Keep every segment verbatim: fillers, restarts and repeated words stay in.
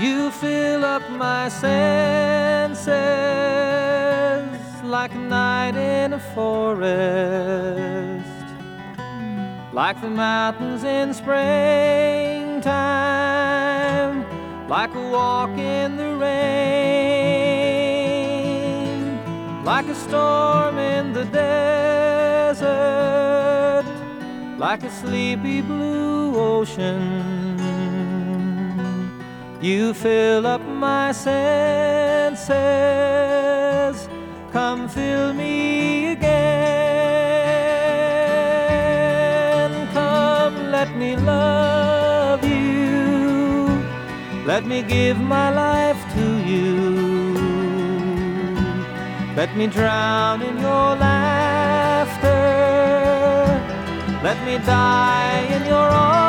You fill up my senses like a night in a forest, like the mountains in springtime, like a walk in the rain, like a storm in the desert, like a sleepy blue ocean. You fill up my senses, come fill me again. Come, let me love you, let me give my life to you. Let me drown in your laughter, let me die in your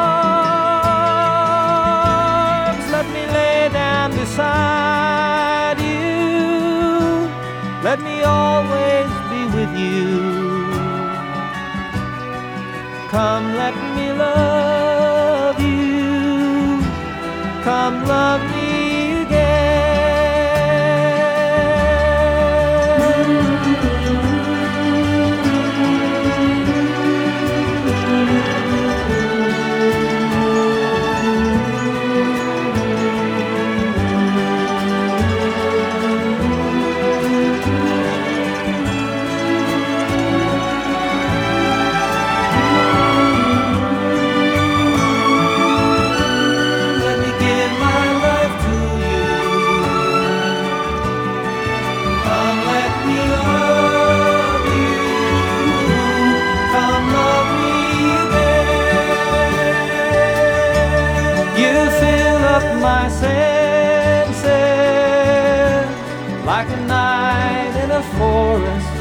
arms, let me lay down beside you, let me always be with you. Come, let me love you, come love me again. My senses like a night in a forest,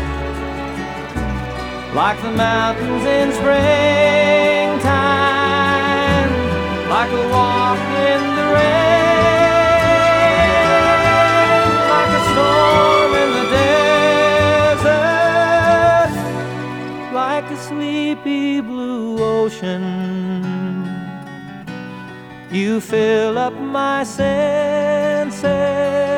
like the mountains in springtime, like a walk in the rain, like a storm in the desert, like a sleepy blue ocean. You fill up my senses